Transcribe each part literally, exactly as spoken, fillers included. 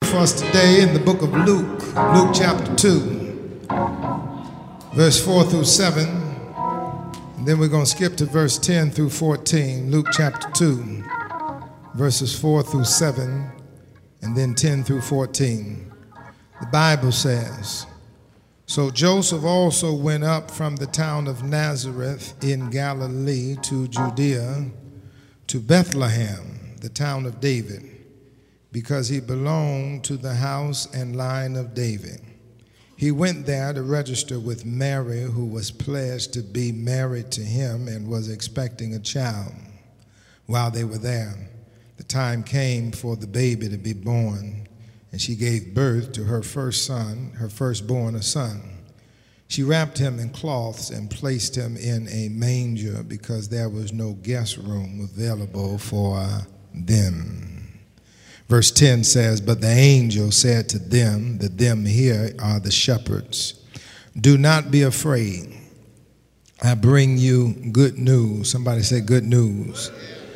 for us today in the book of Luke, Luke chapter two, verse four through seven. And then we're going to skip to verse ten through fourteen. Luke chapter two, verses four through seven, and then ten through fourteen. The Bible says, "So Joseph also went up from the town of Nazareth in Galilee to Judea, to Bethlehem, the town of David, because he belonged to the house and line of David. He went there to register with Mary, who was pledged to be married to him and was expecting a child. While they were there, the time came for the baby to be born, and she gave birth to her first son, her firstborn, a son. She wrapped him in cloths and placed him in a manger because there was no guest room available for them." Verse ten says, "But the angel said to them," the them here are the shepherds, "Do not be afraid. I bring you good news." Somebody say good news.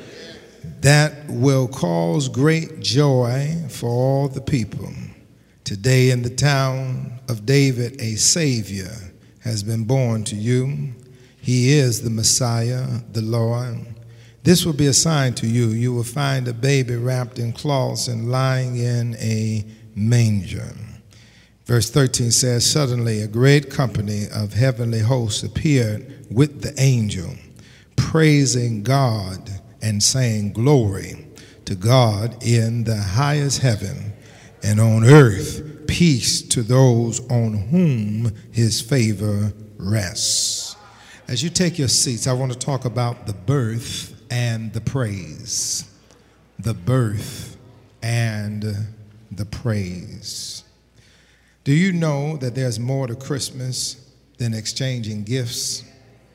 "That will cause great joy for all the people. Today in the town of David a Savior has been born to you. He is the Messiah, the Lord. This will be a sign to you. You will find a baby wrapped in cloths and lying in a manger." Verse thirteen says, "Suddenly a great company of heavenly hosts appeared with the angel, praising God and saying, 'Glory to God in the highest heaven, and on earth peace to those on whom his favor rests.'" As you take your seats, I want to talk about the birth and the praise. The birth and the praise. Do you know that there's more to Christmas than exchanging gifts,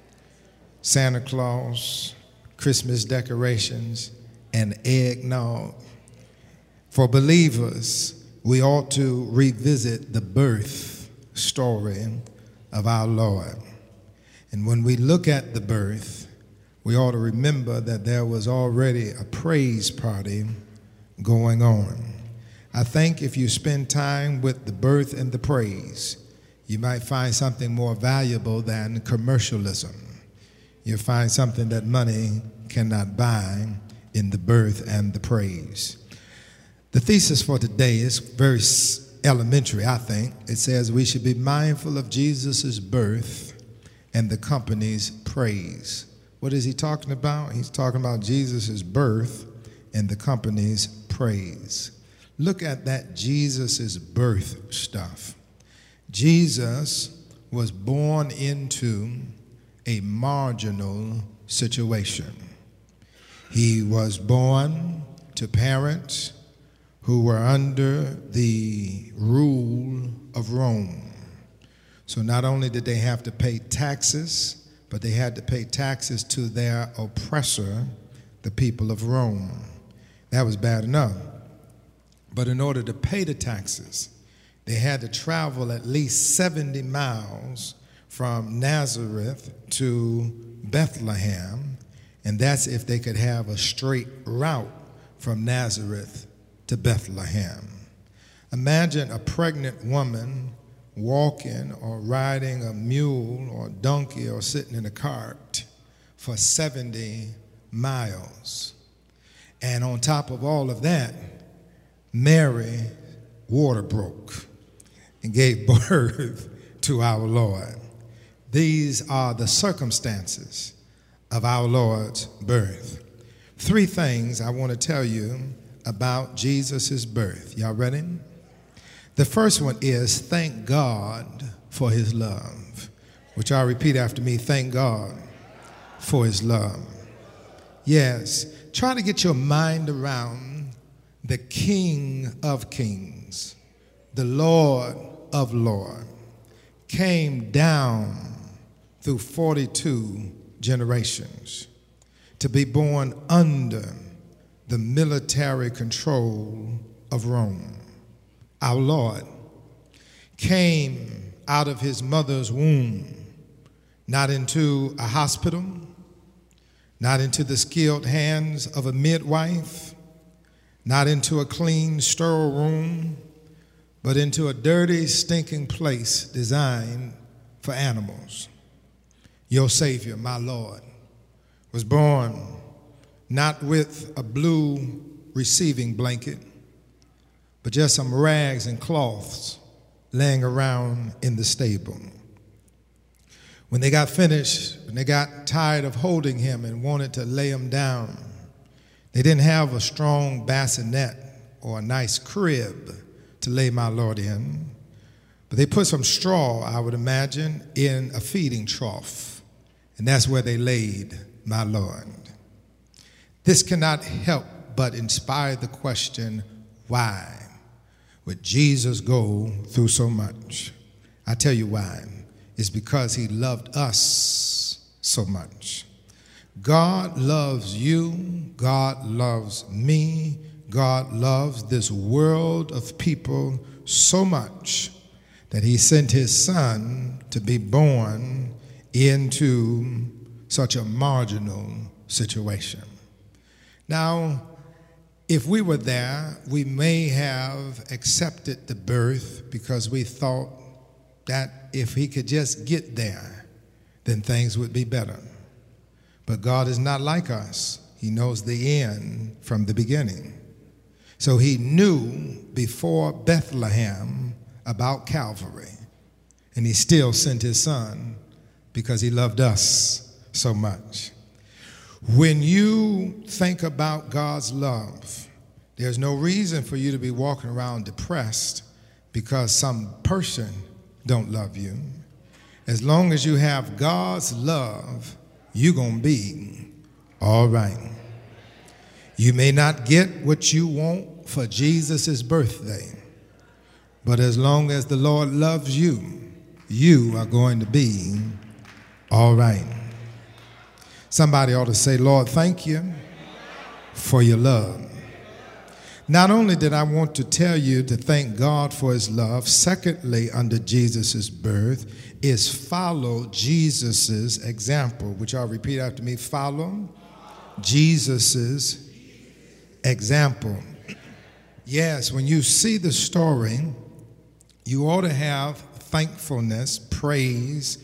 Santa Claus, Christmas decorations, and eggnog? For believers, we ought to revisit the birth story of our Lord. And when we look at the birth, we ought to remember that there was already a praise party going on. I think if you spend time with the birth and the praise, you might find something more valuable than commercialism. You'll find something that money cannot buy in the birth and the praise. The thesis for today is very elementary, I think. It says we should be mindful of Jesus' birth and the company's praise. What is he talking about? He's talking about Jesus' birth and the company's praise. Look at that Jesus' birth stuff. Jesus was born into a marginal situation. He was born to parents who were under the rule of Rome. So not only did they have to pay taxes, but they had to pay taxes to their oppressor, the people of Rome. That was bad enough. But in order to pay the taxes, they had to travel at least seventy miles from Nazareth to Bethlehem, and that's if they could have a straight route from Nazareth to Bethlehem. Imagine a pregnant woman walking or riding a mule or donkey or sitting in a cart for seventy miles. And on top of all of that, Mary water broke and gave birth to our Lord. These are the circumstances of our Lord's birth. Three things I want to tell you about Jesus' birth. Y'all ready? The first one is thank God for his love, which I'll repeat after me. Thank God for his love. Yes, try to get your mind around the King of Kings, the Lord of Lords, came down through forty-two generations to be born under the military control of Rome. Our Lord came out of his mother's womb, not into a hospital, not into the skilled hands of a midwife, not into a clean, sterile room, but into a dirty, stinking place designed for animals. Your Savior, my Lord, was born not with a blue receiving blanket, but just some rags and cloths laying around in the stable. When they got finished, when they got tired of holding him and wanted to lay him down, they didn't have a strong bassinet or a nice crib to lay my Lord in, but they put some straw, I would imagine, in a feeding trough, and that's where they laid my Lord. This cannot help but inspire the question, why would Jesus go through so much? I tell you why. It's because he loved us so much. God loves you. God loves me. God loves this world of people so much that he sent his son to be born into such a marginal situation. Now, if we were there, we may have accepted the birth because we thought that if he could just get there, then things would be better. But God is not like us. He knows the end from the beginning. So he knew before Bethlehem about Calvary, and he still sent his son because he loved us so much. When you think about God's love, there's no reason for you to be walking around depressed because some person don't love you. As long as you have God's love, you're going to be all right. You may not get what you want for Jesus' birthday, but as long as the Lord loves you, you are going to be all right. Somebody ought to say, Lord, thank you for your love. Not only did I want to tell you to thank God for his love, secondly, under Jesus' birth, is follow Jesus' example, which I'll repeat after me. Follow Jesus' example. Yes, when you see the story, you ought to have thankfulness, praise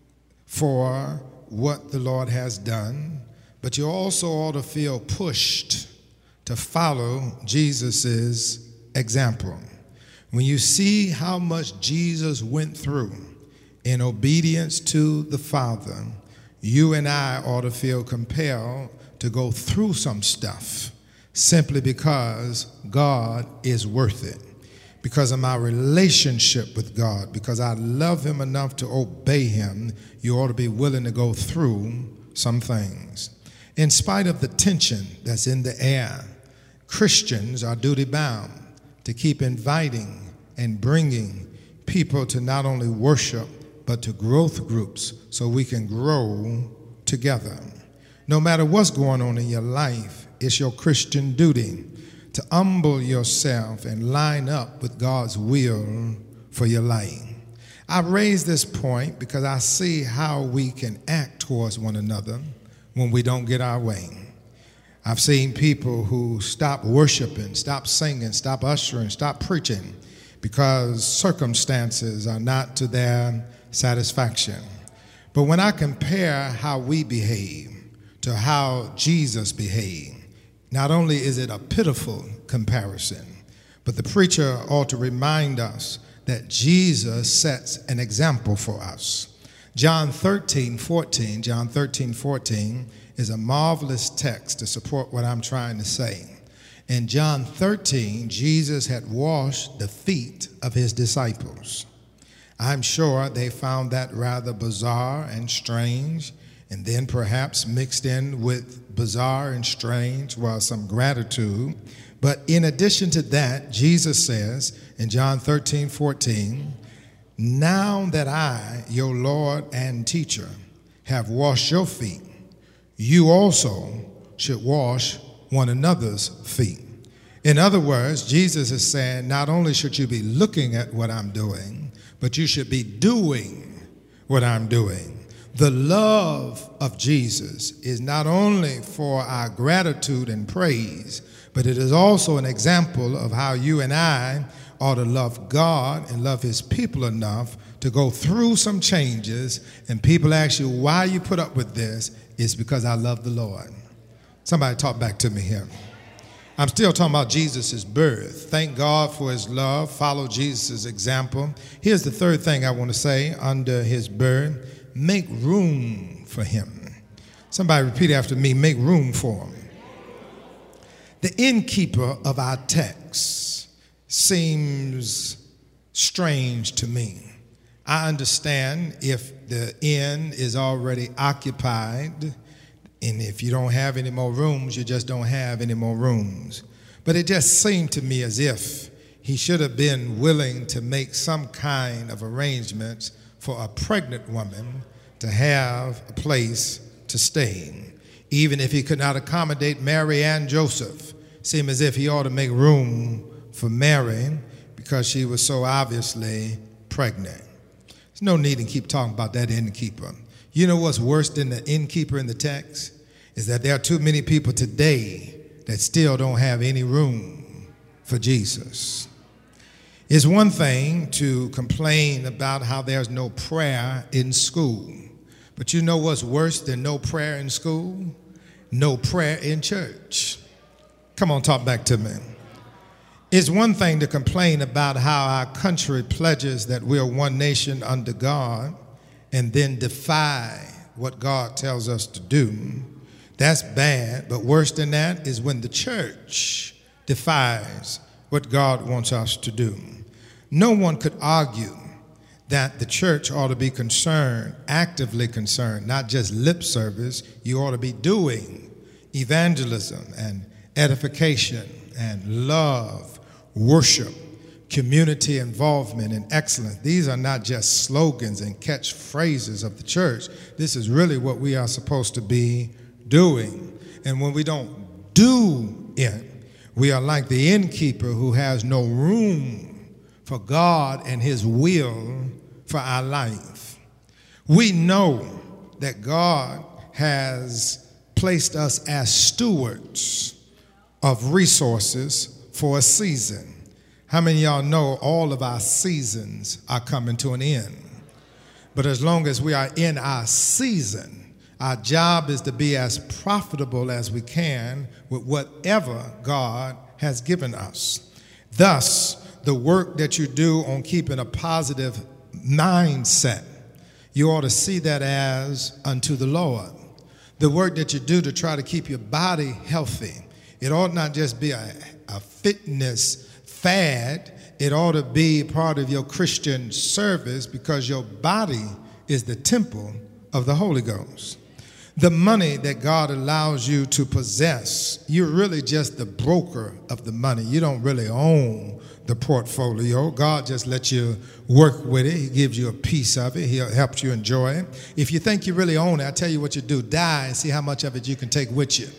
for what the Lord has done, but you also ought to feel pushed to follow Jesus' example. When you see how much Jesus went through in obedience to the Father, you and I ought to feel compelled to go through some stuff simply because God is worth it. Because of my relationship with God, because I love him enough to obey him, you ought to be willing to go through some things. In spite of the tension that's in the air, Christians are duty-bound to keep inviting and bringing people to not only worship, but to growth groups so we can grow together. No matter what's going on in your life, it's your Christian duty to humble yourself and line up with God's will for your life. I raise this point because I see how we can act towards one another when we don't get our way. I've seen people who stop worshiping, stop singing, stop ushering, stop preaching because circumstances are not to their satisfaction. But when I compare how we behave to how Jesus behaved, not only is it a pitiful comparison, but the preacher ought to remind us that Jesus sets an example for us. John thirteen fourteen, John thirteen fourteen is a marvelous text to support what I'm trying to say. In John thirteen, Jesus had washed the feet of his disciples. I'm sure they found that rather bizarre and strange, and then perhaps mixed in with bizarre and strange was some gratitude. But in addition to that, Jesus says in John thirteen fourteen, now that I, your Lord and teacher, have washed your feet, you also should wash one another's feet. In other words, Jesus is saying not only should you be looking at what I'm doing, but you should be doing what I'm doing. The love of Jesus is not only for our gratitude and praise, but it is also an example of how you and I ought to love God and love his people enough to go through some changes, and people ask you, why you put up with this? It's because I love the Lord. Somebody talk back to me here. I'm still talking about Jesus' birth. Thank God for his love. Follow Jesus' example. Here's the third thing I want to say under his birth. Make room for him. Somebody repeat after me. Make room for him. The innkeeper of our text seems strange to me. I understand if the inn is already occupied, and if you don't have any more rooms, you just don't have any more rooms. But it just seemed to me as if he should have been willing to make some kind of arrangements for a pregnant woman to have a place to stay. Even if he could not accommodate Mary and Joseph, it seemed as if he ought to make room for Mary because she was so obviously pregnant. There's no need to keep talking about that innkeeper. You know what's worse than the innkeeper in the text? Is that there are too many people today that still don't have any room for Jesus. It's one thing to complain about how there's no prayer in school. But you know what's worse than no prayer in school? No prayer in church. Come on, talk back to me. It's one thing to complain about how our country pledges that we're one nation under God and then defy what God tells us to do. That's bad, but worse than that is when the church defies what God wants us to do. No one could argue that the church ought to be concerned, actively concerned, not just lip service. You ought to be doing evangelism and edification and love, worship, community involvement, and excellence. These are not just slogans and catchphrases of the church. This is really what we are supposed to be doing. And when we don't do it, we are like the innkeeper who has no room for God and his will for our life. We know that God has placed us as stewards of resources for a season. How many of y'all know all of our seasons are coming to an end? But as long as we are in our season, our job is to be as profitable as we can with whatever God has given us. Thus, the work that you do on keeping a positive mindset, you ought to see that as unto the Lord. The work that you do to try to keep your body healthy, it ought not just be a, a fitness fad. It ought to be part of your Christian service because your body is the temple of the Holy Ghost. The money that God allows you to possess, you're really just the broker of the money. You don't really own the portfolio. God just lets you work with it. He gives you a piece of it. He helps you enjoy it. If you think you really own it, I tell you what you do. Die and see how much of it you can take with you.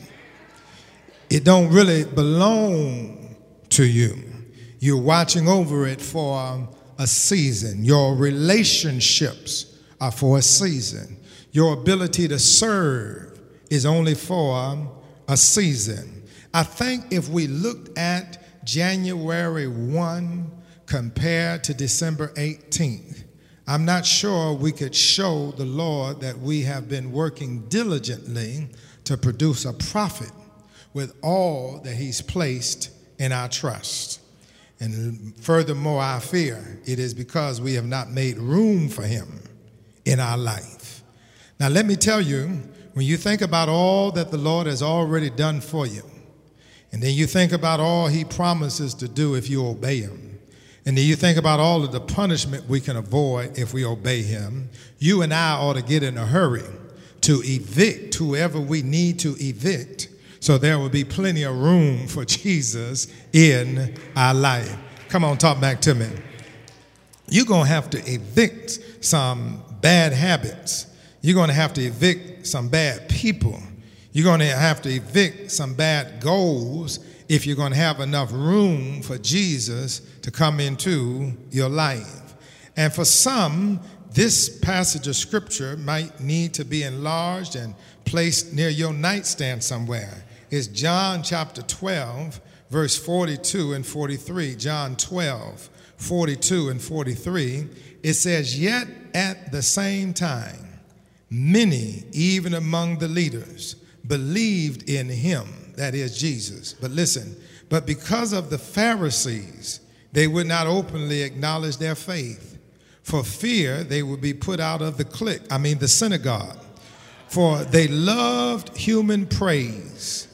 It don't really belong to you. You're watching over it for a season. Your relationships are for a season. Your ability to serve is only for a season. I think if we looked at January first compared to December eighteenth, I'm not sure we could show the Lord that we have been working diligently to produce a profit with all that he's placed in our trust. And furthermore, I fear it is because we have not made room for him in our life. Now, let me tell you, when you think about all that the Lord has already done for you, and then you think about all he promises to do if you obey him, and then you think about all of the punishment we can avoid if we obey him, you and I ought to get in a hurry to evict whoever we need to evict, so there will be plenty of room for Jesus in our life. Come on, talk back to me. You're going to have to evict some bad habits. You're going to have to evict some bad people. You're going to have to evict some bad goals if you're going to have enough room for Jesus to come into your life. And for some, this passage of scripture might need to be enlarged and placed near your nightstand somewhere. It's John chapter twelve, verse forty-two and forty-three, John twelve, forty-two and forty-three, it says, "Yet at the same time, many, even among the leaders, believed in him," that is Jesus. But listen, "but because of the Pharisees, they would not openly acknowledge their faith. For fear they would be put out of the clique, I mean the synagogue. For they loved human praise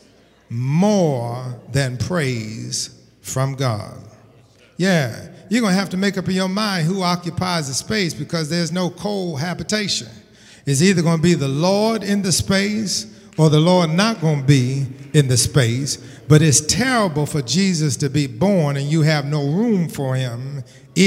more than praise from God." Yeah, you're going to have to make up in your mind who occupies the space, because there's no cohabitation. It's either going to be the Lord in the space or the Lord not going to be in the space. But it's terrible for Jesus to be born and you have no room for him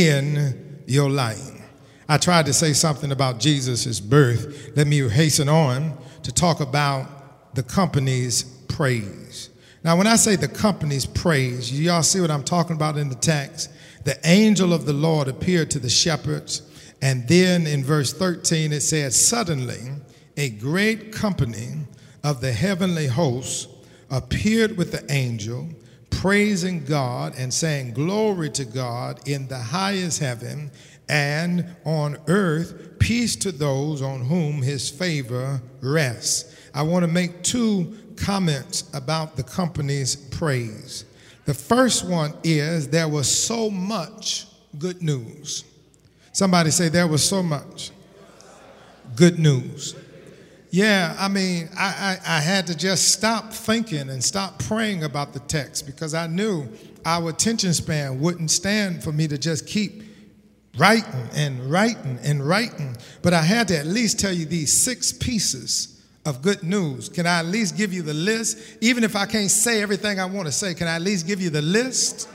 in your life. I tried to say something about Jesus' birth. Let me hasten on to talk about the company's praise. Now, when I say the company's praise, y'all see what I'm talking about in the text? The angel of the Lord appeared to the shepherds, and then in verse thirteen it says, "Suddenly a great company of the heavenly hosts appeared with the angel, praising God and saying, 'Glory to God in the highest heaven, and on earth peace to those on whom his favor rests.'" I want to make two comments about the company's praise. The first one is there was so much good news. Somebody say, there was so much good news. Yeah, I mean, I, I, I had to just stop thinking and stop praying about the text, because I knew our attention span wouldn't stand for me to just keep writing and writing and writing. But I had to at least tell you these six pieces of good news. Can I at least give you the list? Even if I can't say everything I want to say, can I at least give you the list?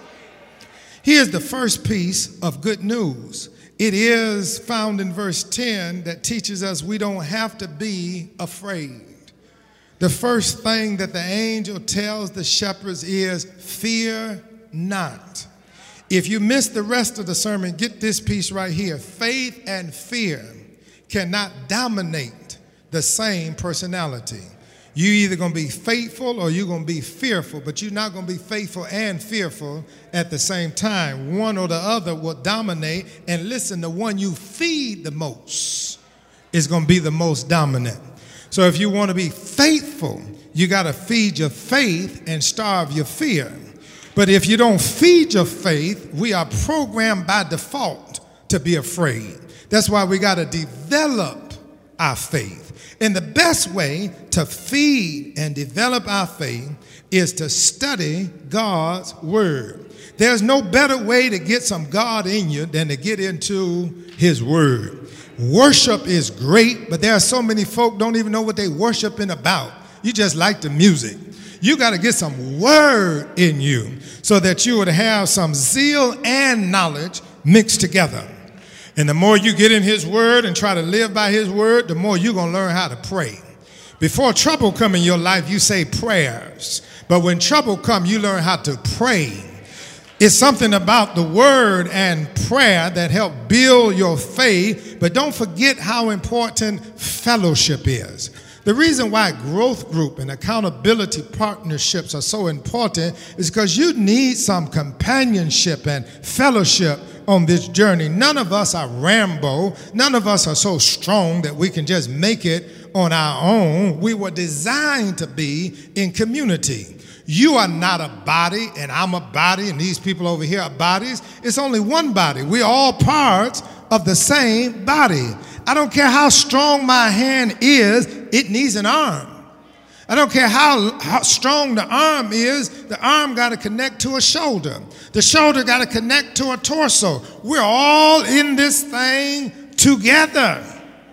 Here's the first piece of good news. It is found in verse ten that teaches us we don't have to be afraid. The first thing that the angel tells the shepherds is, "Fear not." If you miss the rest of the sermon, get this piece right here. Faith and fear cannot dominate the same personality. You're either going to be faithful or you're going to be fearful, but you're not going to be faithful and fearful at the same time. One or the other will dominate. And listen, the one you feed the most is going to be the most dominant. So if you want to be faithful, you got to feed your faith and starve your fear. But if you don't feed your faith, we are programmed by default to be afraid. That's why we got to develop our faith. And the best way to feed and develop our faith is to study God's word. There's no better way to get some God in you than to get into his word. Worship is great, but there are so many folk don't even know what they worshiping about. You just like the music. You got to get some word in you so that you would have some zeal and knowledge mixed together. And the more you get in his word and try to live by his word, the more you're going to learn how to pray. Before trouble come in your life, you say prayers. But when trouble come, you learn how to pray. It's something about the word and prayer that help build your faith. But don't forget how important fellowship is. The reason why growth group and accountability partnerships are so important is because you need some companionship and fellowship on this journey. None of us are Rambo. None of us are so strong that we can just make it on our own. We were designed to be in community. You are not a body, and I'm a body, and these people over here are bodies. It's only one body. We're all parts of the same body. I don't care how strong my hand is, it needs an arm. I don't care how, how strong the arm is, the arm got to connect to a shoulder. The shoulder got to connect to a torso. We're all in this thing together.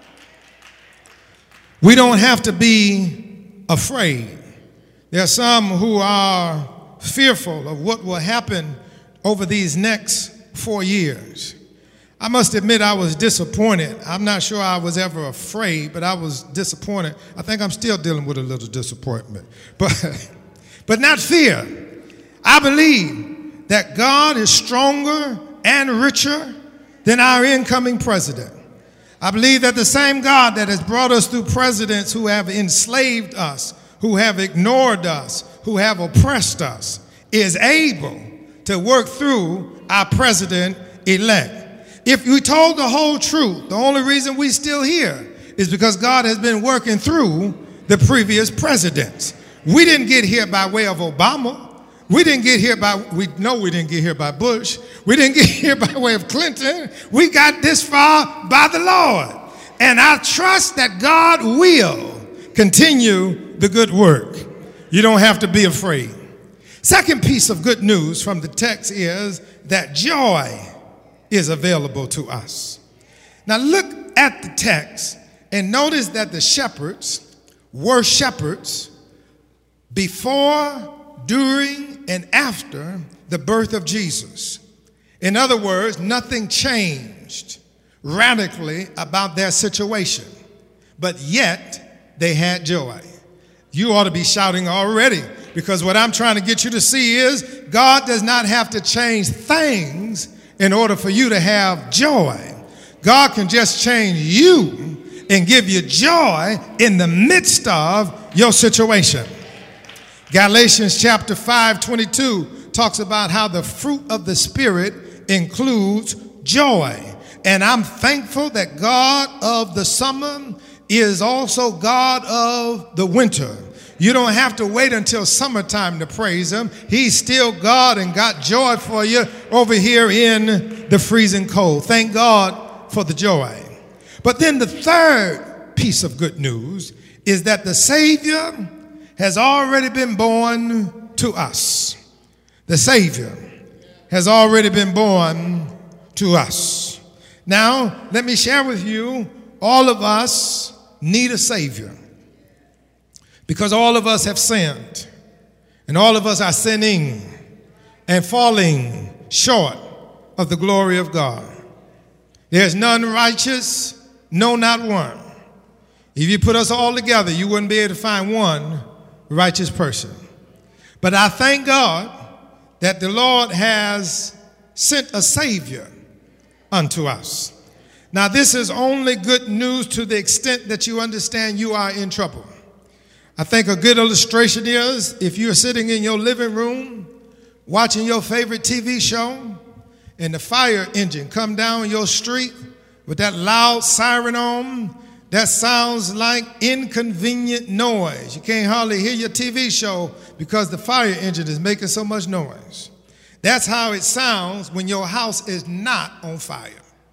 We don't have to be afraid. There are some who are fearful of what will happen over these next four years. I must admit I was disappointed. I'm not sure I was ever afraid, but I was disappointed. I think I'm still dealing with a little disappointment, but, but not fear. I believe that God is stronger and richer than our incoming president. I believe that the same God that has brought us through presidents who have enslaved us, who have ignored us, who have oppressed us, is able to work through our president-elect. If we told the whole truth, the only reason we're still here is because God has been working through the previous presidents. We didn't get here by way of Obama. We didn't get here by, we know we didn't get here by Bush. We didn't get here by way of Clinton. We got this far by the Lord. And I trust that God will continue the good work. You don't have to be afraid. Second piece of good news from the text is that joy is available to us. Now look at the text and notice that the shepherds were shepherds before, during, and after the birth of Jesus. In other words, nothing changed radically about their situation, but yet they had joy. You ought to be shouting already, because what I'm trying to get you to see is God does not have to change things in order for you to have joy. God can just change you and give you joy in the midst of your situation. Galatians chapter five twenty-two talks about how the fruit of the Spirit includes joy. And I'm thankful that God of the summer is also God of the winter. You don't have to wait until summertime to praise him. He's still God and got joy for you over here in the freezing cold. Thank God for the joy. But then the third piece of good news is that the Savior has already been born to us. The Savior has already been born to us. Now, let me share with you, all of us need a Savior, because all of us have sinned, and all of us are sinning and falling short of the glory of God. There's none righteous, no, not one. If you put us all together, you wouldn't be able to find one righteous person. But I thank God that the Lord has sent a Savior unto us. Now, this is only good news to the extent that you understand you are in trouble. I think a good illustration is if you're sitting in your living room watching your favorite T V show and the fire engine come down your street with that loud siren on, that sounds like inconvenient noise. You can't hardly hear your T V show because the fire engine is making so much noise. That's how it sounds when your house is not on fire.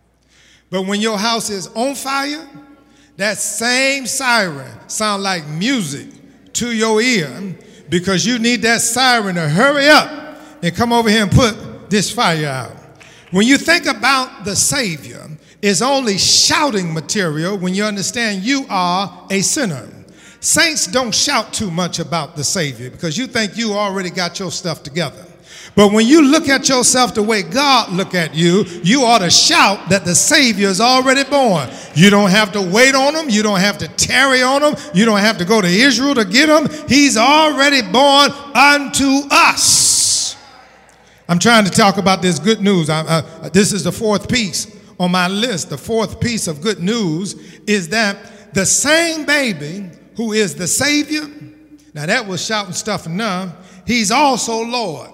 But when your house is on fire, that same siren sounds like music to your ear, because you need that siren to hurry up and come over here and put this fire out. When you think about the Savior, it's only shouting material when you understand you are a sinner. Saints don't shout too much about the Savior because you think you already got your stuff together. But when you look at yourself the way God look at you, you ought to shout that the Savior is already born. You don't have to wait on him. You don't have to tarry on him. You don't have to go to Israel to get him. He's already born unto us. I'm trying to talk about this good news. I, uh, this is the fourth piece on my list. The fourth piece of good news is that the same baby who is the Savior, now that was shouting stuff enough, he's also Lord.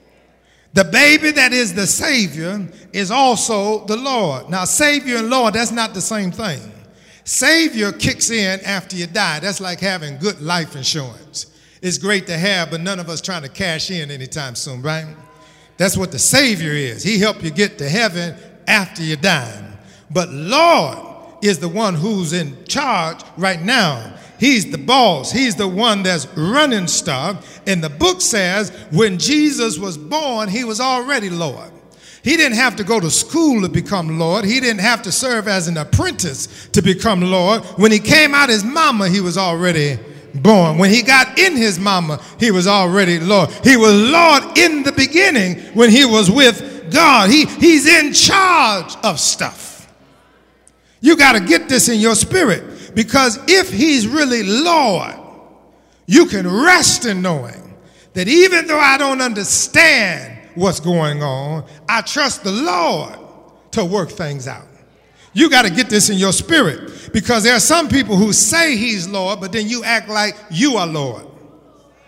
The baby that is the Savior is also the Lord. Now, Savior and Lord, that's not the same thing. Savior kicks in after you die. That's like having good life insurance. It's great to have, but none of us trying to cash in anytime soon, right? That's what the Savior is. He helped you get to heaven after you die. But Lord is the one who's in charge right now. He's the boss. He's the one that's running stuff. And the book says when Jesus was born, he was already Lord. He didn't have to go to school to become Lord. He didn't have to serve as an apprentice to become Lord. When he came out his mama, he was already born. When he got in his mama, he was already Lord. He was Lord in the beginning when he was with God. He, he's in charge of stuff. You got to get this in your spirit. Because if he's really Lord, you can rest in knowing that even though I don't understand what's going on, I trust the Lord to work things out. You got to get this in your spirit, because there are some people who say he's Lord, but then you act like you are Lord.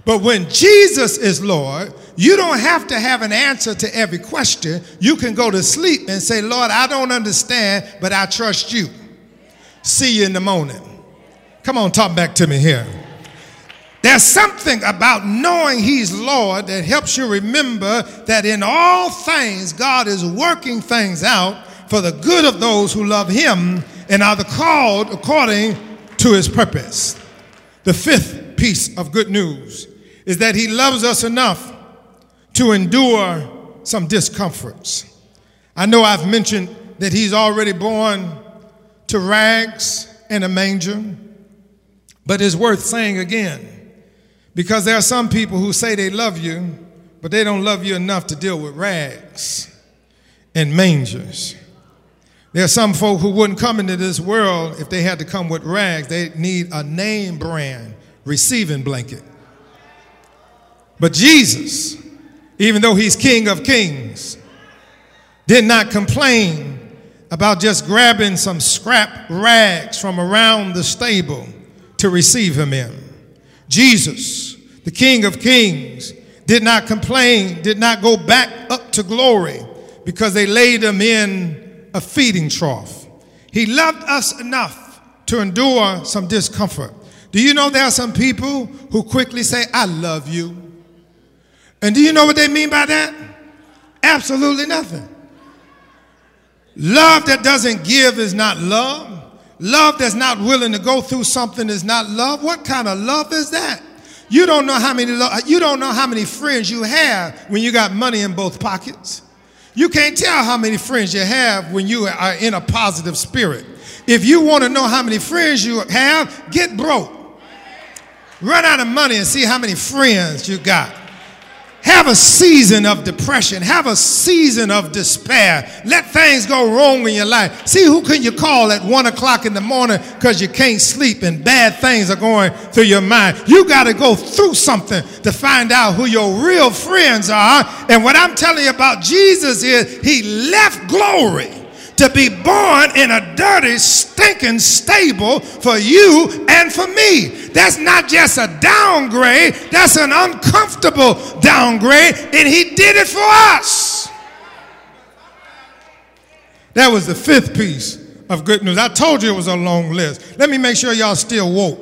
But when Jesus is Lord, you don't have to have an answer to every question. You can go to sleep and say, Lord, I don't understand, but I trust you. See you in the morning. Come on, talk back to me here. There's something about knowing he's Lord that helps you remember that in all things, God is working things out for the good of those who love him and are the called according to his purpose. The fifth piece of good news is that he loves us enough to endure some discomforts. I know I've mentioned that he's already born to rags and a manger, but it's worth saying again, because there are some people who say they love you, but they don't love you enough to deal with rags and mangers. There are some folk who wouldn't come into this world if they had to come with rags. They need a name brand receiving blanket. But Jesus, even though he's King of Kings, did not complain about just grabbing some scrap rags from around the stable to receive him in. Jesus, the King of Kings, did not complain, did not go back up to glory because they laid him in a feeding trough. He loved us enough to endure some discomfort. Do you know there are some people who quickly say, I love you? And do you know what they mean by that? Absolutely nothing. Love that doesn't give is not love. Love that's not willing to go through something is not love. What kind of love is that? You don't know how many lo- you don't know how many friends you have when you got money in both pockets. You can't tell how many friends you have when you are in a positive spirit. If you want to know how many friends you have, get broke. Run out of money and see how many friends you got. Have a season of depression. Have a season of despair. Let things go wrong in your life. See who can you call at one o'clock in the morning because you can't sleep and bad things are going through your mind. You got to go through something to find out who your real friends are. And what I'm telling you about Jesus is he left glory to be born in a dirty, stinking stable for you and for me. That's not just a downgrade, that's an uncomfortable downgrade, and he did it for us. That was the fifth piece of good news. I told you it was a long list. Let me make sure y'all still woke.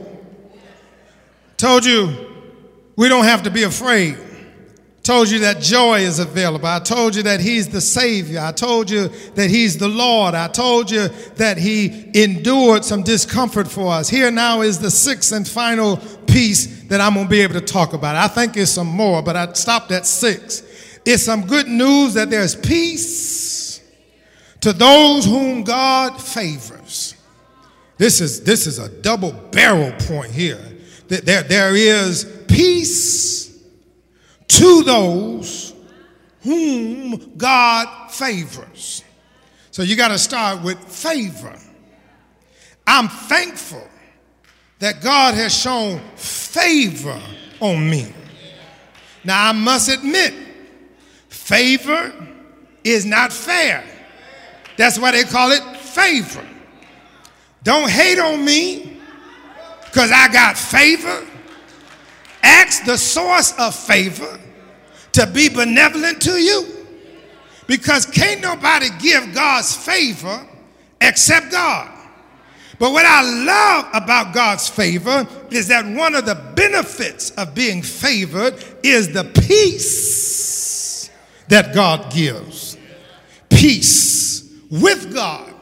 Told you we don't have to be afraid. Told you that joy is available. I told you that he's the Savior. I told you that he's the Lord. I told you that he endured some discomfort for us. Here now is the sixth and final piece that I'm going to be able to talk about. I think it's some more, but I stopped at six. It's some good news that there's peace to those whom God favors. This is, this is a double barrel point here. There, there is peace to those whom God favors. So you got to start with favor. I'm thankful that God has shown favor on me. Now I must admit, favor is not fair. That's why they call it favor. Don't hate on me because I got favor. Ask the source of favor to be benevolent to you, because can't nobody give God's favor except God. But what I love about God's favor is that one of the benefits of being favored is the peace that God gives. Peace with God,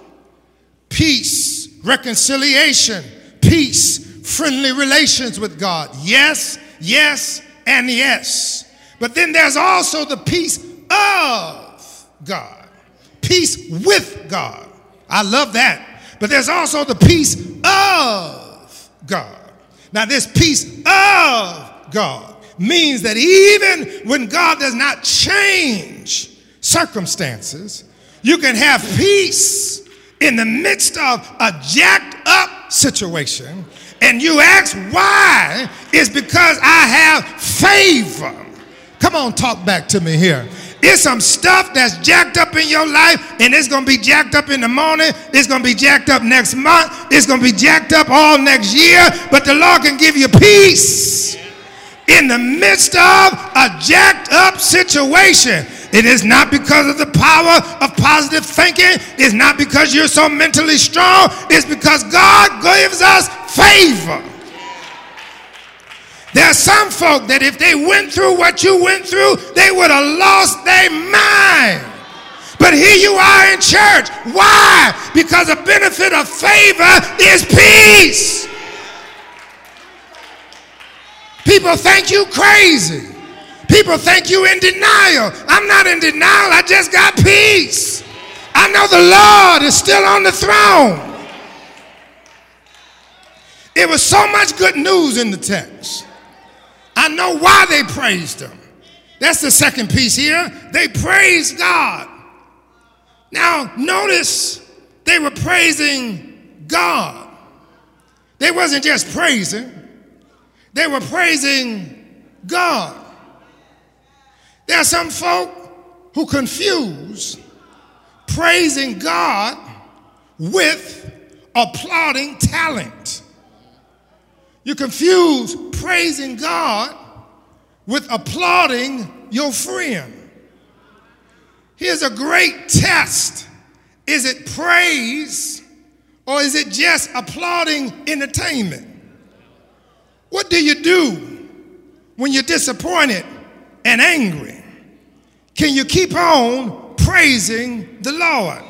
peace, reconciliation, peace, friendly relations with God. Yes, yes, and yes. But then there's also the peace of God. Peace with God. I love that. But there's also the peace of God. Now this peace of God means that even when God does not change circumstances, you can have peace in the midst of a jacked up situation. And you ask why? It's because I have favor. Come on, talk back to me here. It's some stuff that's jacked up in your life, and it's going to be jacked up in the morning. It's going to be jacked up next month. It's going to be jacked up all next year. But the Lord can give you peace. in the midst of a jacked up situation. It is not because of the power of positive thinking. It's not because you're so mentally strong. It's because God gives us favor. There are some folk that if they went through what you went through, they would have lost their mind. But here you are in church. Why? Because the benefit of favor is peace. People think you crazy. People think you in denial. I'm not in denial. I just got peace. I know the Lord is still on the throne. It was so much good news in the text. I know why they praised him. That's the second piece here. They praised God. Now, notice they were praising God. They wasn't just praising. They were praising God. There are some folk who confuse praising God with applauding talent. You confuse praising God with applauding your friend. Here's a great test. Is it praise or is it just applauding entertainment? What do you do when you're disappointed and angry? Can you keep on praising the Lord?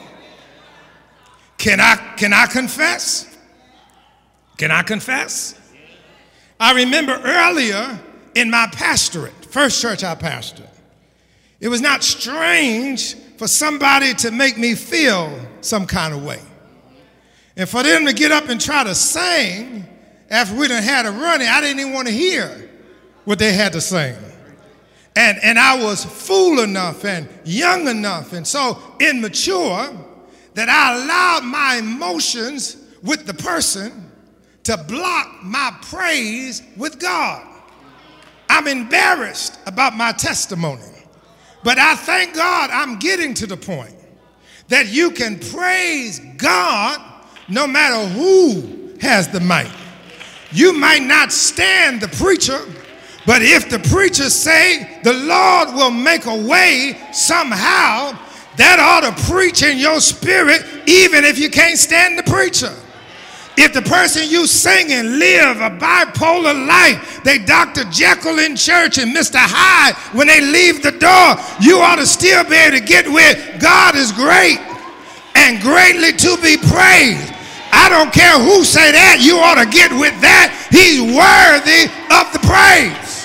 Can I, can I confess? Can I confess? I remember earlier in my pastorate, first church I pastored, it was not strange for somebody to make me feel some kind of way. And for them to get up and try to sing after we done had a running, I didn't even want to hear what they had to sing. And, and I was fool enough and young enough and so immature that I allowed my emotions with the person to block my praise with God. I'm embarrassed about my testimony, but I thank God I'm getting to the point that you can praise God no matter who has the mic. You might not stand the preacher, but if the preacher say the Lord will make a way somehow, that ought to preach in your spirit even if you can't stand the preacher. If the person you singing live a bipolar life, they Doctor Jekyll in church and Mister Hyde when they leave the door, you ought to still be able to get with God is great and greatly to be praised. I don't care who say that, you ought to get with that. He's worthy of the praise.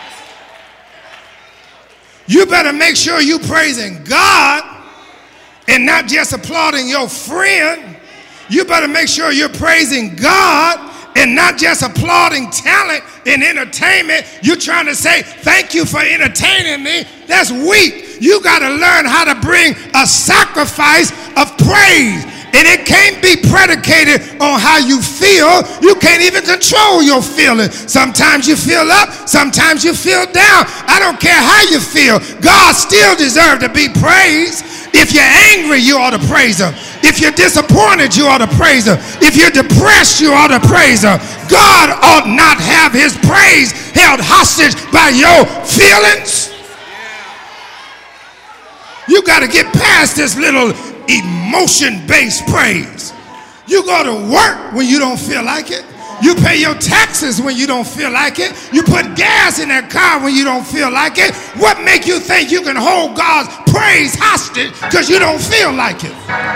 You better make sure you praising God and not just applauding your friend. You better make sure you're praising God and not just applauding talent and entertainment. You're trying to say, thank you for entertaining me. That's weak. You got to learn how to bring a sacrifice of praise. And it can't be predicated on how you feel. You can't even control your feelings. Sometimes you feel up, sometimes you feel down. I don't care how you feel. God still deserves to be praised. If you're angry, you ought to praise him. If you're disappointed, you ought to praise him. If you're depressed, you ought to praise him. God ought not have his praise held hostage by your feelings. You got to get past this little emotion-based praise. You go to work when you don't feel like it. You pay your taxes when you don't feel like it. You put gas in that car when you don't feel like it. What make you think you can hold God's praise hostage because you don't feel like it?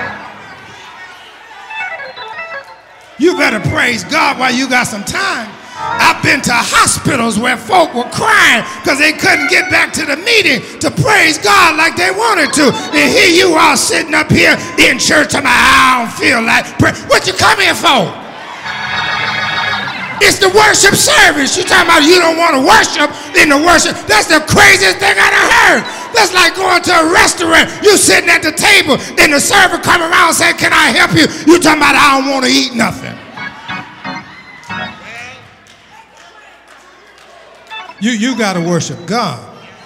You better praise God while you got some time. I've been to hospitals where folk were crying because they couldn't get back to the meeting to praise God like they wanted to. And here you are sitting up here in church and I don't feel like pray. What you come here for? It's the worship service. You talking about you don't want to worship in the worship. That's the craziest thing I done heard. That's like going to a restaurant. You sitting at the table and the server come around and say, can I help you? You talking about I don't want to eat nothing. You, you got to worship God.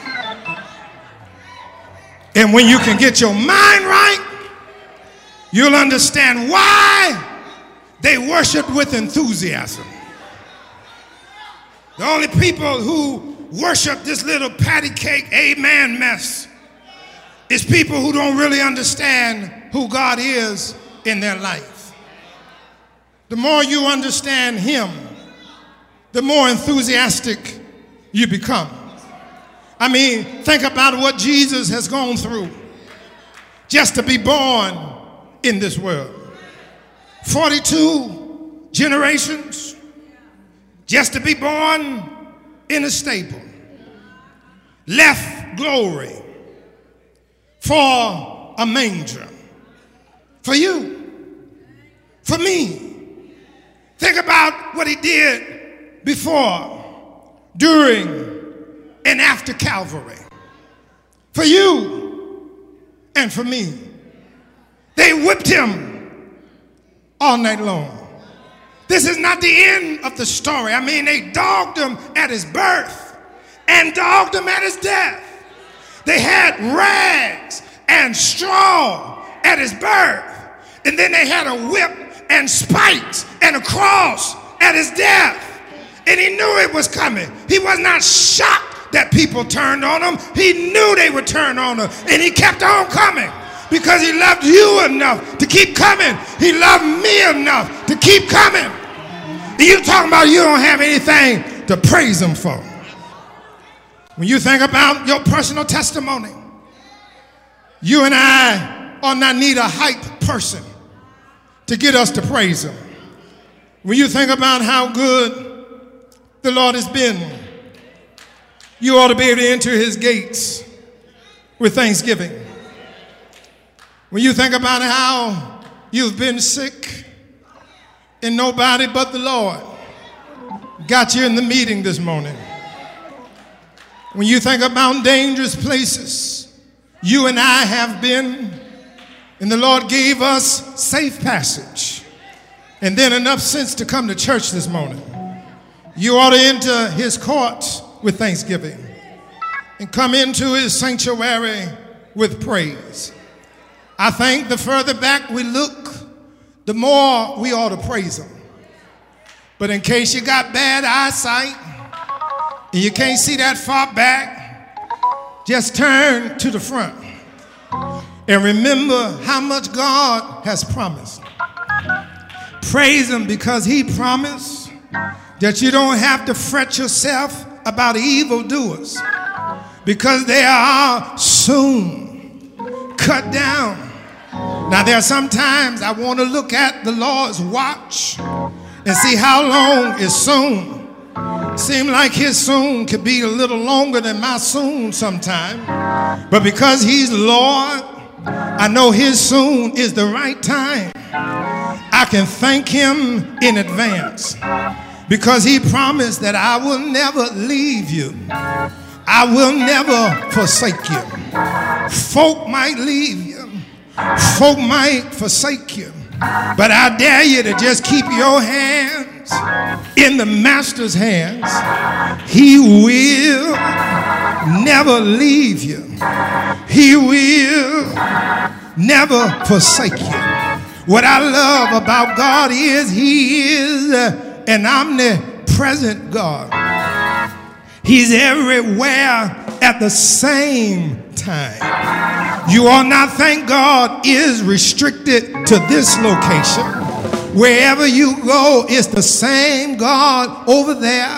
And when you can get your mind right, you'll understand why they worshiped with enthusiasm. The only people who worship this little patty cake amen mess is people who don't really understand who God is in their life. The more you understand him, the more enthusiastic you become. I mean, think about what Jesus has gone through just to be born in this world. forty-two generations just to be born in a stable. Left glory for a manger. For you, for me. Think about what he did before, during, and after Calvary. For you and for me. They whipped him all night long. This is not the end of the story. I mean, they dogged him at his birth and dogged him at his death. They had rags and straw at his birth. And then they had a whip and spikes and a cross at his death. And he knew it was coming. He was not shocked that people turned on him. He knew they would turn on him. And he kept on coming because he loved you enough to keep coming. He loved me enough to keep coming. And you talking about you don't have anything to praise him for. When you think about your personal testimony, you and I ought not need a hype person to get us to praise him. When you think about how good the Lord has been, you ought to be able to enter his gates with thanksgiving. When you think about how you've been sick and nobody but the Lord got you in the meeting this morning. When you think about dangerous places you and I have been, and the Lord gave us safe passage, and then enough sense to come to church this morning, you ought to enter his courts with thanksgiving and come into his sanctuary with praise. I think the further back we look, the more we ought to praise him. But in case you got bad eyesight and you can't see that far back, just turn to the front and remember how much God has promised. Praise him because he promised that you don't have to fret yourself about evildoers, because they are soon cut down. Now, there are some times I want to look at the Lord's watch and see how long is soon. Seem like his soon could be a little longer than my soon sometime. But because he's Lord, I know his soon is the right time. I can thank him in advance because he promised that I will never leave you. I will never forsake you. Folk might leave you. Folk might forsake you, but I dare you to just keep your hands in the master's hands. He will never leave you. He will never forsake you. What I love about God is he is an omnipresent God. He's everywhere at the same time. You ought not think God is restricted to this location. Wherever you go, it's the same God over there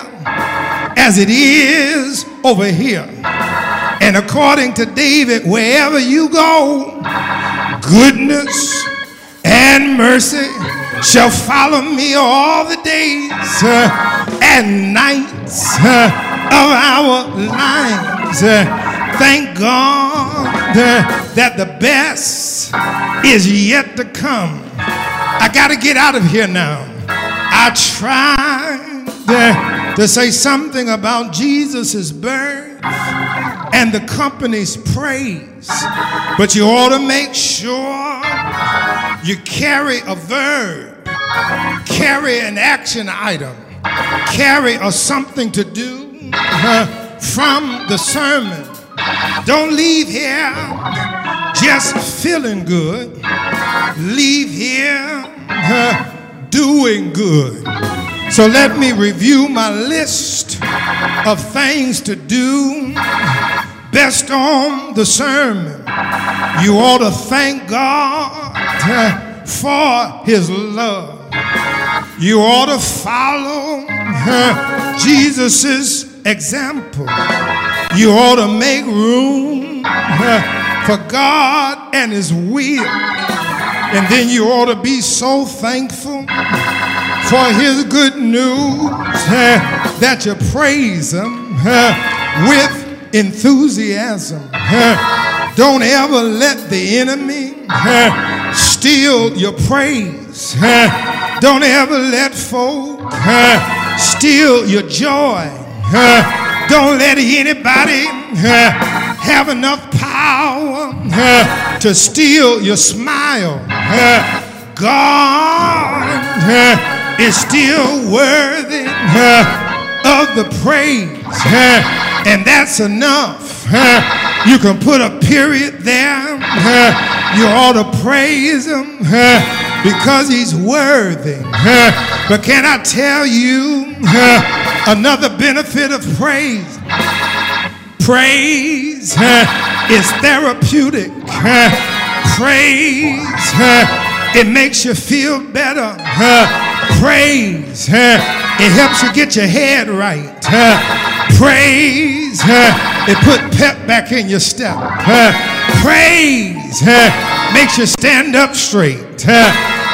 as it is over here. And according to David, wherever you go, goodness and mercy shall follow me all the days uh, and nights uh, of our lives. Uh, Thank God uh, that the best is yet to come. I got to get out of here now. I tried uh, to say something about Jesus' birth and the company's praise, but you ought to make sure you carry a verb, carry an action item, carry a something to do uh, from the sermon. Don't leave here just feeling good. Leave here uh, doing good. So let me review my list of things to do. Best on the sermon, you ought to thank God for his love. You ought to follow uh, Jesus's example. You ought to make room uh, for God and his will. And then you ought to be so thankful for his good news uh, that you praise him uh, with enthusiasm. Uh, don't ever let the enemy uh, steal your praise. Uh, Don't ever let folk uh, steal your joy. Uh, don't let anybody uh, have enough power uh, to steal your smile. Uh, God uh, is still worthy uh, of the praise, uh, and that's enough. Uh, you can put a period there. Uh, you ought to praise him. Uh, Because he's worthy. Uh, but can I tell you uh, another benefit of praise? Praise uh, is therapeutic. Uh, praise, uh, it makes you feel better. Uh, praise, uh, it helps you get your head right. Uh, praise, uh, it put pep back in your step. Uh, praise uh, makes you stand up straight. Uh,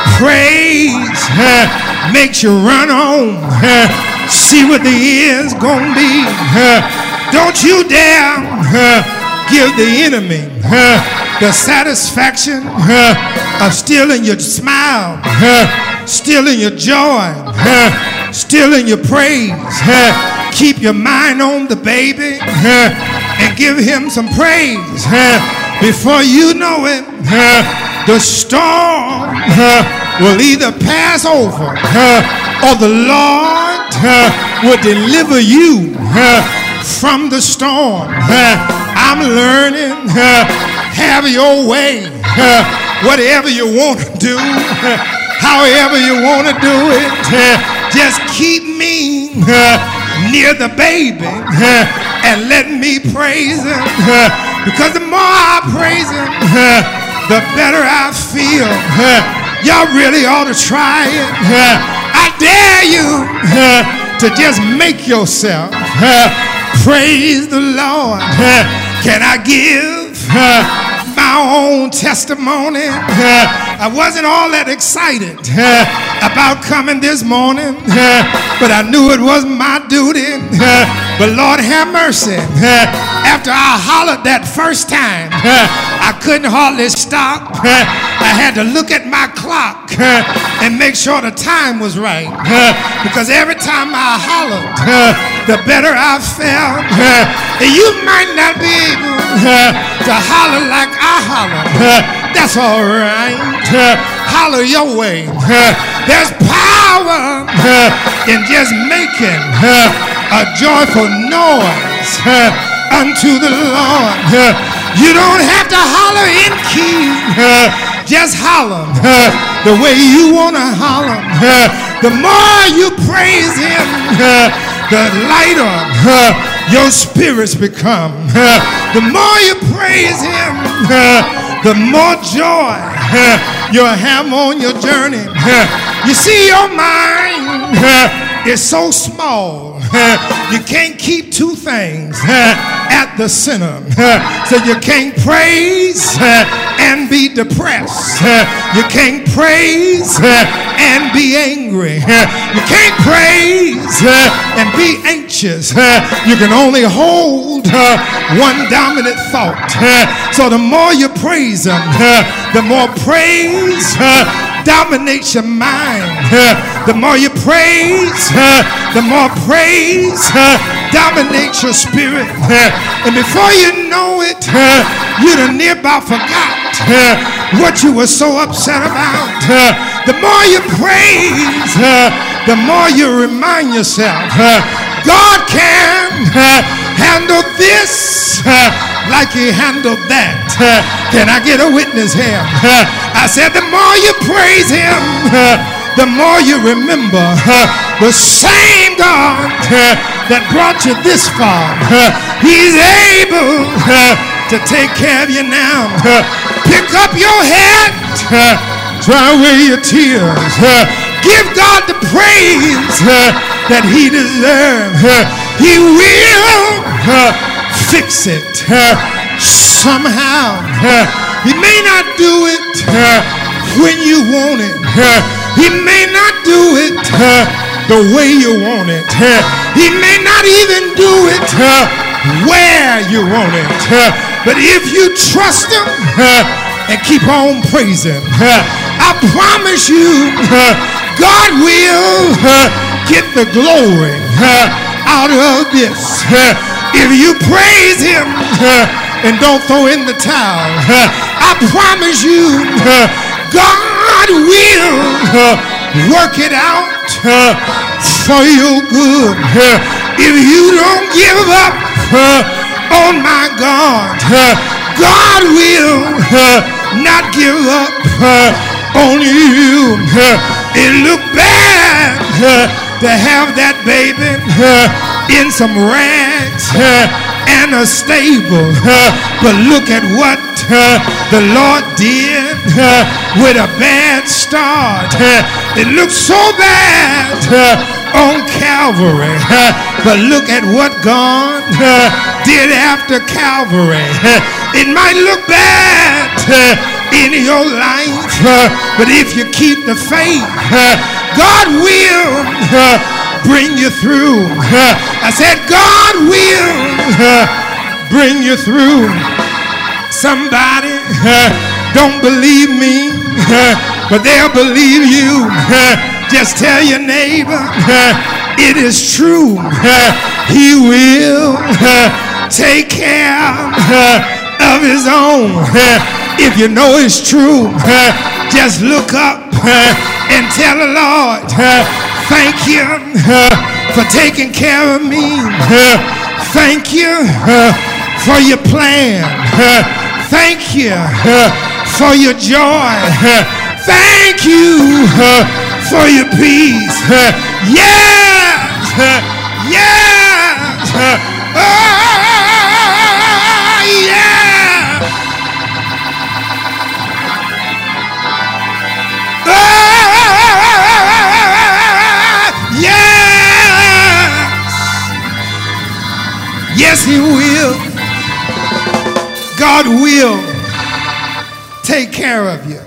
Praise uh, makes you run on, uh, see what the end's gonna be. Uh, don't you dare uh, give the enemy uh, the satisfaction uh, of stealing your smile, uh, stealing your joy, uh, stealing your praise. Uh, keep your mind on the baby uh, and give him some praise. Uh, before you know it, uh, the storm uh, will either pass over uh, or the Lord uh, will deliver you uh, from the storm. Uh, I'm learning, uh, have your way, uh, whatever you want to do, uh, however you want to do it. Uh, just keep me uh, near the baby uh, and let me praise him. Uh, because the more I praise him, uh, the better I feel. Uh, y'all really ought to try it. Uh, I dare you uh, to just make yourself uh, praise the Lord. Uh, can I give uh, my own testimony? Uh, I wasn't all that excited uh, about coming this morning, uh, but I knew it was my duty. Uh, but Lord have mercy. Uh, after I hollered that first time, uh, I couldn't hardly stop. Uh, I had to look at my clock uh, and make sure the time was right. Uh, because every time I hollered, uh, the better I felt. Uh, you might not be able uh, to holler like I holler. Uh, that's all right. Uh, holler your way. Uh, there's power uh, in just making uh, a joyful noise uh, unto the Lord. Uh, you don't have to holler in key. Uh, just holler uh, the way you want to holler. Uh, the more you praise him, uh, the lighter uh, your spirits become. Uh, the more you praise him, uh, the more joy uh, you'll have on your journey. Uh, you see, your mind uh, is so small. Uh, you can't keep two things uh, at the center. Uh, so you can't praise uh, and be depressed. Uh, you can't praise uh, and be angry. Uh, you can't praise uh, and be anxious. Uh, you can only hold uh, one dominant thought. Uh, so the more you praise him, uh, the more praise uh, dominates your mind. Uh, the more you praise, uh, the more praise uh, dominates your spirit. Uh, and before you know it, uh, you done nearby forgot uh, what you were so upset about. Uh, the more you praise, uh, the more you remind yourself, uh, God can uh, handle this uh, like he handled that. Uh, can I get a witness here? Uh, I said the more you praise him, uh, the more you remember uh, The same God that brought you this far, he's able to take care of you now. Pick up your head, dry away your tears. Give God the praise that he deserves. He will fix it somehow. He may not do it when you want it. He may not do it the way you want it. He may not even do it where you want it. But if you trust him and keep on praising, I promise you, God will get the glory out of this. If you praise him and don't throw in the towel, I promise you, God will work it out for your good. If you don't give up on my God, God will not give up on you. It look bad to have that baby in some rags and a stable, but look at what the Lord did with a bad start. It looks so bad on Calvary, but look at what God did after Calvary. It might look bad in your life, but if you keep the faith, God will bring you through. I said God will bring you through. Somebody don't believe me, but they'll believe you. Just tell your neighbor it is true. He will take care of his own. If you know it's true, just look up and tell the Lord, thank you for taking care of me. Thank you for your plan. Thank you for your joy. Thank you for your peace. Yes, yes, oh yeah, oh yes, yes he will. God will take care of you.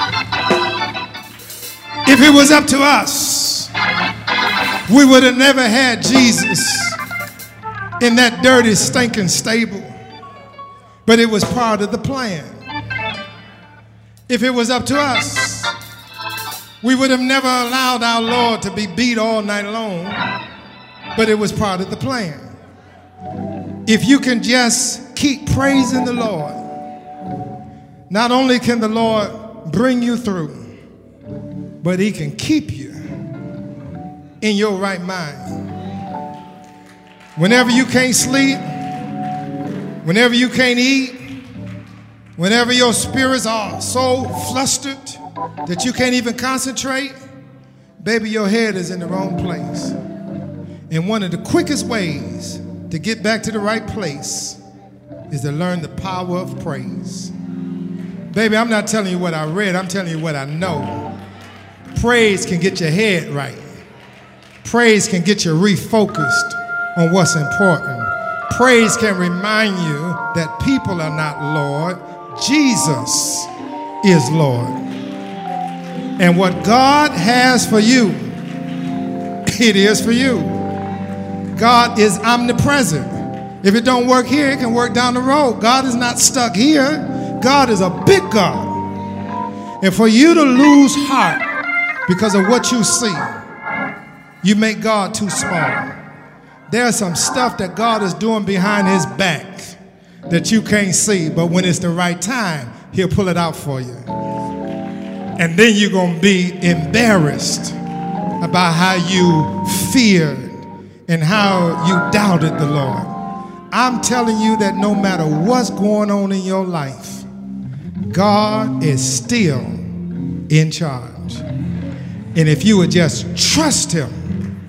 If it was up to us, we would have never had Jesus in that dirty, stinking stable. But it was part of the plan. If it was up to us, we would have never allowed our Lord to be beat all night long. But it was part of the plan. If you can just keep praising the Lord, not only can the Lord bring you through, but he can keep you in your right mind. Whenever you can't sleep, whenever you can't eat, whenever your spirits are so flustered that you can't even concentrate, baby, your head is in the wrong place. And one of the quickest ways to get back to the right place is to learn the power of praise. Baby, I'm not telling you what I read, I'm telling you what I know. Praise can get your head right. Praise can get you refocused on what's important. Praise can remind you that people are not Lord. Jesus is Lord. And what God has for you, it is for you. God is omnipresent. If it don't work here, it can work down the road. God is not stuck here. God is a big God. And for you to lose heart because of what you see, you make God too small. There's some stuff that God is doing behind his back that you can't see, but when it's the right time, he'll pull it out for you. And then you're going to be embarrassed about how you feared and how you doubted the Lord. I'm telling you that no matter what's going on in your life, God is still in charge. And if you would just trust him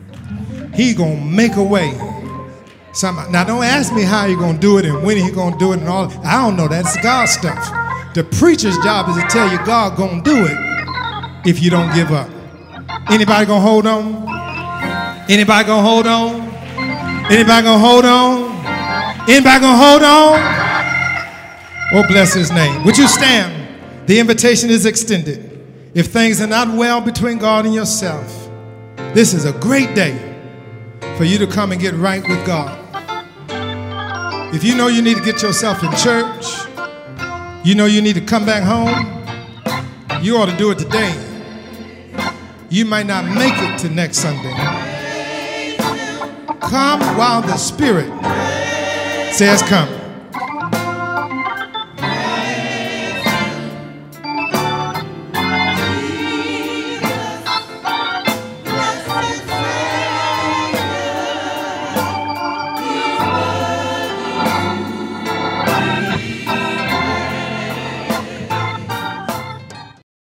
He gonna make a way. Somebody, now don't ask me how he gonna do it and when he gonna do it and all. I don't know. That's God stuff. The preacher's job is to tell you God gonna do it if you don't give up. Anybody gonna hold on? Anybody gonna hold on? Anybody gonna hold on? Anybody gonna hold on? Oh, bless his name. Would you stand? The invitation is extended. If things are not well between God and yourself, this is a great day for you to come and get right with God. If you know you need to get yourself in church, you know you need to come back home, you ought to do it today. You might not make it to next Sunday. Come while the Spirit says come.